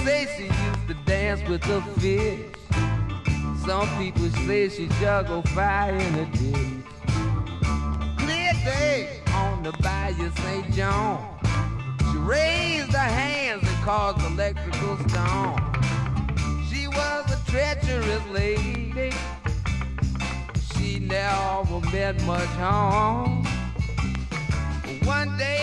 say she used to dance with the fish. Some people say she juggled fire in a ditch. Clear day on the Bayou St. John. She raised her hands and caused electrical storm. She was a treacherous lady. She never meant much harm. One day